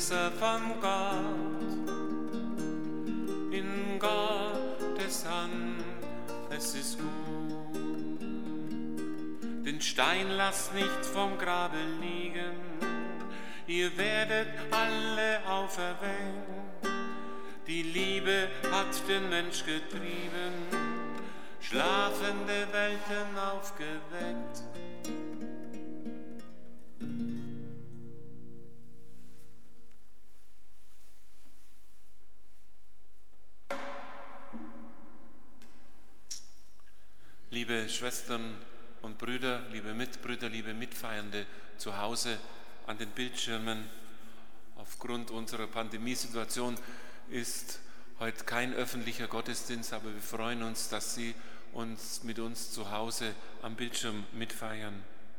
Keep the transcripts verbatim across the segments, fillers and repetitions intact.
Größer von Gott, in Gottes Hand, es ist gut. Den Stein lasst nicht vom Grabe liegen, ihr werdet alle auferweckt. Die Liebe hat den Mensch getrieben, schlafende Welten aufgeweckt. Liebe Schwestern und Brüder, liebe Mitbrüder, liebe Mitfeiernde zu Hause an den Bildschirmen, aufgrund unserer Pandemiesituation ist heute kein öffentlicher Gottesdienst, aber wir freuen uns, dass Sie uns mit uns zu Hause am Bildschirm mitfeiern.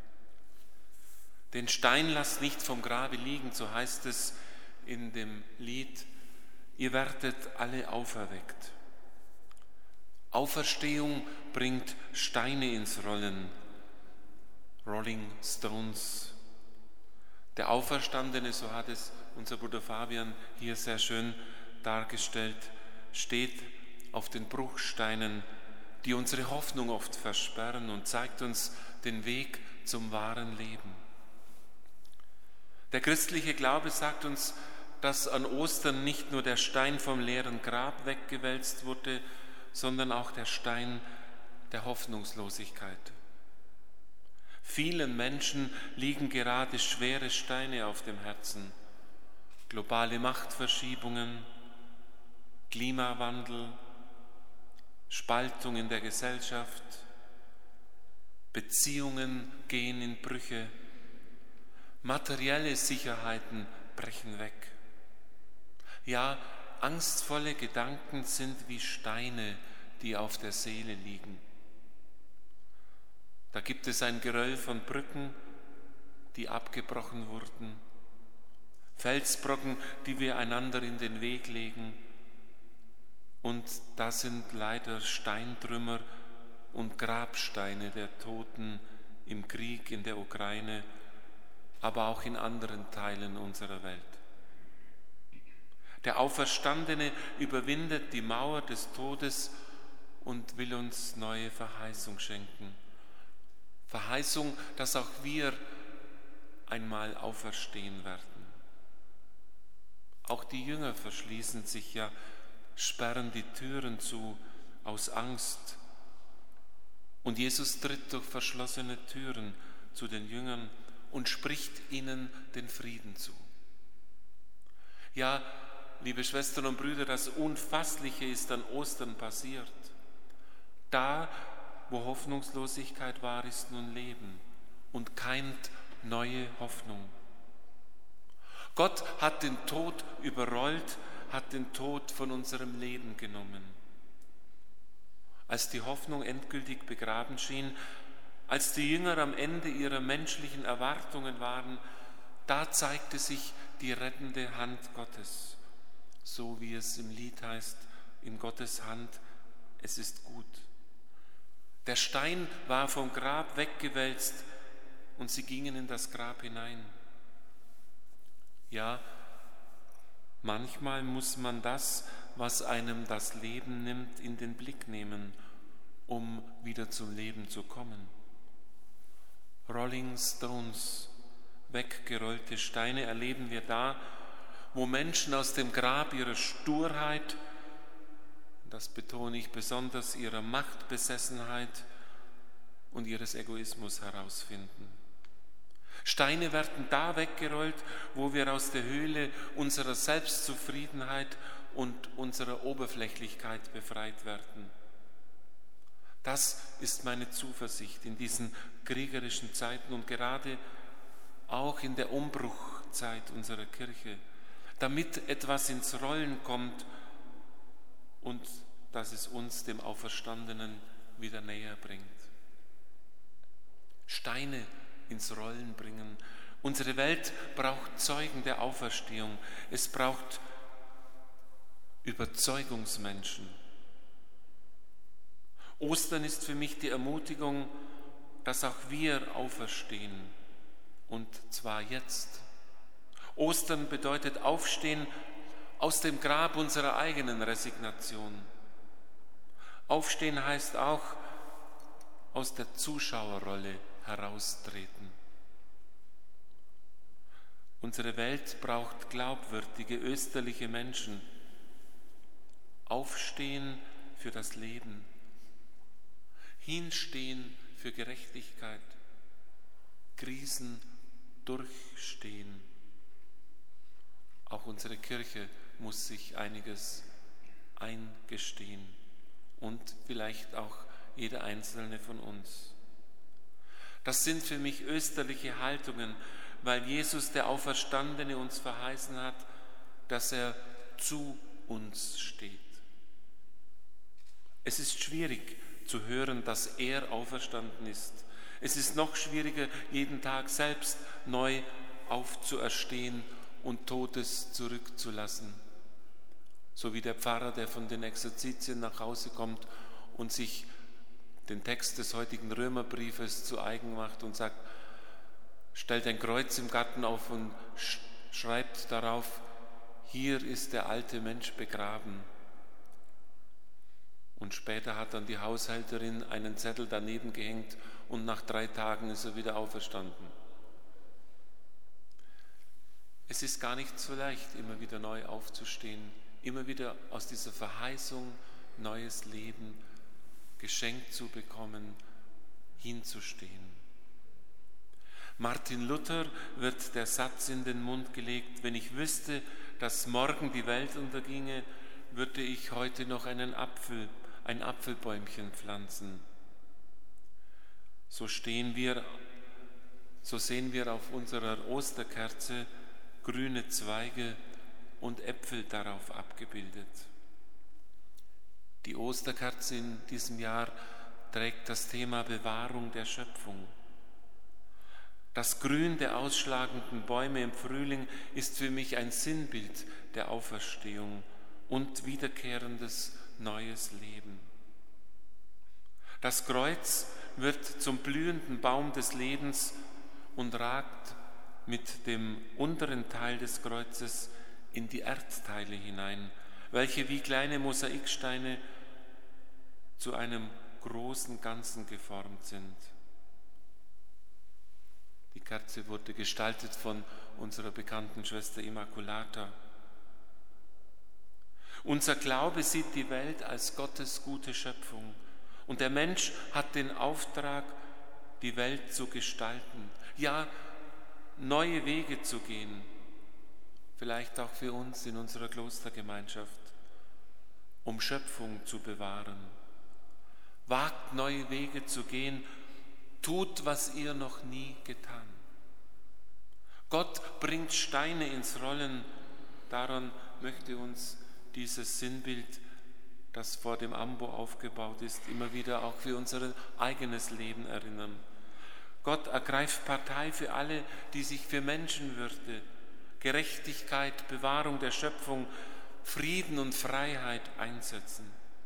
Den Stein lasst nicht vom Grabe liegen, so heißt es in dem Lied, ihr werdet alle auferweckt. Auferstehung bringt Steine ins Rollen, Rolling Stones. Der Auferstandene, so hat es unser Bruder Fabian hier sehr schön dargestellt, steht auf den Bruchsteinen, die unsere Hoffnung oft versperren, und zeigt uns den Weg zum wahren Leben. Der christliche Glaube sagt uns, dass an Ostern nicht nur der Stein vom leeren Grab weggewälzt wurde, sondern auch der Stein der Hoffnungslosigkeit. Vielen Menschen liegen gerade schwere Steine auf dem Herzen. Globale Machtverschiebungen, Klimawandel, Spaltung in der Gesellschaft, Beziehungen gehen in Brüche, materielle Sicherheiten brechen weg. Ja, angstvolle Gedanken sind wie Steine, die auf der Seele liegen. Da gibt es ein Geröll von Brücken, die abgebrochen wurden, Felsbrocken, die wir einander in den Weg legen, und da sind leider Steintrümmer und Grabsteine der Toten im Krieg in der Ukraine, aber auch in anderen Teilen unserer Welt. Der Auferstandene überwindet die Mauer des Todes und will uns neue Verheißung schenken. Verheißung, dass auch wir einmal auferstehen werden. Auch die Jünger verschließen sich ja, sperren die Türen zu aus Angst. Und Jesus tritt durch verschlossene Türen zu den Jüngern und spricht ihnen den Frieden zu. Ja, liebe Schwestern und Brüder, das Unfassliche ist an Ostern passiert. Da, wo Hoffnungslosigkeit war, ist nun Leben und keimt neue Hoffnung. Gott hat den Tod überrollt, hat den Tod von unserem Leben genommen. Als die Hoffnung endgültig begraben schien, als die Jünger am Ende ihrer menschlichen Erwartungen waren, da zeigte sich die rettende Hand Gottes. So wie es im Lied heißt, in Gottes Hand, es ist gut. Der Stein war vom Grab weggewälzt und sie gingen in das Grab hinein. Ja, manchmal muss man das, was einem das Leben nimmt, in den Blick nehmen, um wieder zum Leben zu kommen. Rolling Stones, weggerollte Steine erleben wir da, wo Menschen aus dem Grab ihrer Sturheit, das betone ich besonders, ihrer Machtbesessenheit und ihres Egoismus herausfinden. Steine werden da weggerollt, wo wir aus der Höhle unserer Selbstzufriedenheit und unserer Oberflächlichkeit befreit werden. Das ist meine Zuversicht in diesen kriegerischen Zeiten und gerade auch in der Umbruchzeit unserer Kirche, damit etwas ins Rollen kommt und dass es uns dem Auferstandenen wieder näher bringt. Steine ins Rollen bringen. Unsere Welt braucht Zeugen der Auferstehung. Es braucht Überzeugungsmenschen. Ostern ist für mich die Ermutigung, dass auch wir auferstehen, und zwar jetzt. Ostern bedeutet Aufstehen aus dem Grab unserer eigenen Resignation. Aufstehen heißt auch aus der Zuschauerrolle heraustreten. Unsere Welt braucht glaubwürdige, österliche Menschen. Aufstehen für das Leben. Hinstehen für Gerechtigkeit. Krisen durchstehen. Auch unsere Kirche muss sich einiges eingestehen und vielleicht auch jeder Einzelne von uns. Das sind für mich österliche Haltungen, weil Jesus, der Auferstandene, uns verheißen hat, dass er zu uns steht. Es ist schwierig zu hören, dass er auferstanden ist. Es ist noch schwieriger, jeden Tag selbst neu aufzuerstehen und Totes zurückzulassen. So wie der Pfarrer, der von den Exerzitien nach Hause kommt und sich den Text des heutigen Römerbriefes zu eigen macht und sagt, stellt ein Kreuz im Garten auf und schreibt darauf, hier ist der alte Mensch begraben. Und später hat dann die Haushälterin einen Zettel daneben gehängt und nach drei Tagen ist er wieder auferstanden. Es ist gar nicht so leicht, immer wieder neu aufzustehen, immer wieder aus dieser Verheißung neues Leben geschenkt zu bekommen, hinzustehen. Martin Luther wird der Satz in den Mund gelegt, wenn ich wüsste, dass morgen die Welt unterginge, würde ich heute noch einen Apfel, ein Apfelbäumchen pflanzen. So stehen wir, so sehen wir auf unserer Osterkerze grüne Zweige und Äpfel darauf abgebildet. Die Osterkerze in diesem Jahr trägt das Thema Bewahrung der Schöpfung. Das Grün der ausschlagenden Bäume im Frühling ist für mich ein Sinnbild der Auferstehung und wiederkehrendes neues Leben. Das Kreuz wird zum blühenden Baum des Lebens und ragt mit dem unteren Teil des Kreuzes in die Erdteile hinein, welche wie kleine Mosaiksteine zu einem großen Ganzen geformt sind. Die Kerze wurde gestaltet von unserer bekannten Schwester Immaculata. Unser Glaube sieht die Welt als Gottes gute Schöpfung und der Mensch hat den Auftrag, die Welt zu gestalten, ja, neue Wege zu gehen, vielleicht auch für uns in unserer Klostergemeinschaft, um Schöpfung zu bewahren. Wagt neue Wege zu gehen, tut, was ihr noch nie getan. Gott bringt Steine ins Rollen, daran möchte uns dieses Sinnbild, das vor dem Ambo aufgebaut ist, immer wieder auch für unser eigenes Leben erinnern. Gott ergreift Partei für alle, die sich für Menschenwürde, Gerechtigkeit, Bewahrung der Schöpfung, Frieden und Freiheit einsetzen.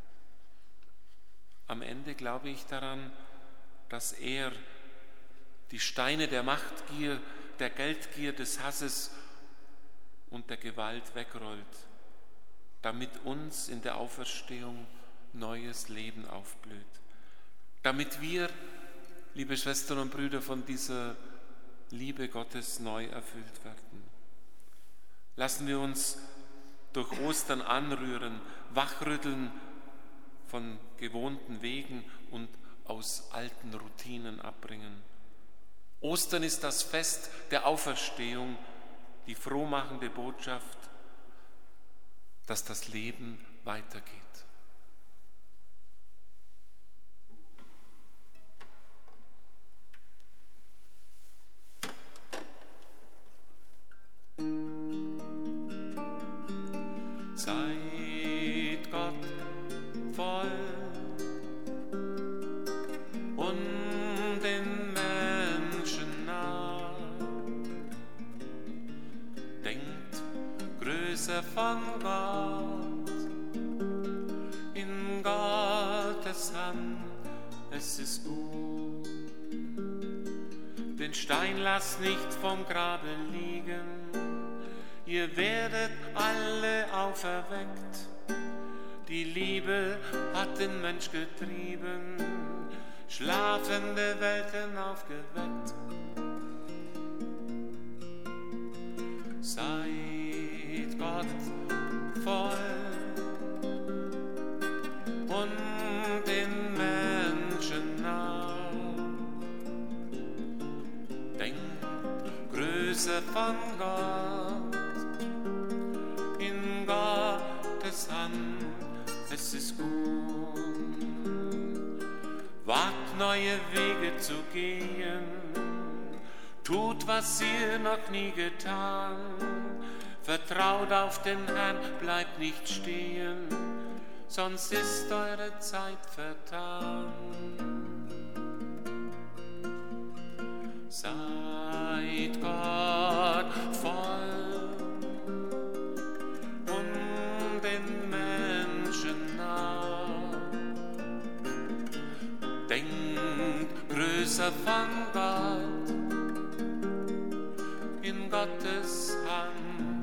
Am Ende glaube ich daran, dass er die Steine der Machtgier, der Geldgier, des Hasses und der Gewalt wegrollt, damit uns in der Auferstehung neues Leben aufblüht. Damit wir, liebe Schwestern und Brüder, von dieser Liebe Gottes neu erfüllt werden. Lassen wir uns durch Ostern anrühren, wachrütteln von gewohnten Wegen und aus alten Routinen abbringen. Ostern ist das Fest der Auferstehung, die frohmachende Botschaft, dass das Leben weitergeht. Seid Gott voll und den Menschen nah. Denkt größer von Gott, in Gottes Hand, es ist gut. Den Stein lass nicht vom Grabe liegen, ihr werdet alle auferweckt. Die Liebe hat den Mensch getrieben, schlafende Welten aufgeweckt. Seid Gott voll und den Menschen nah. Denkt Größe von Gott, in Gottes Hand, es ist gut. Wagt neue Wege zu gehen, tut, was ihr noch nie getan. Vertraut auf den Herrn, bleibt nicht stehen, sonst ist eure Zeit vertan. Seid Gott voll und den Menschen nah. Denkt größer von Gott, in Gottes Hand.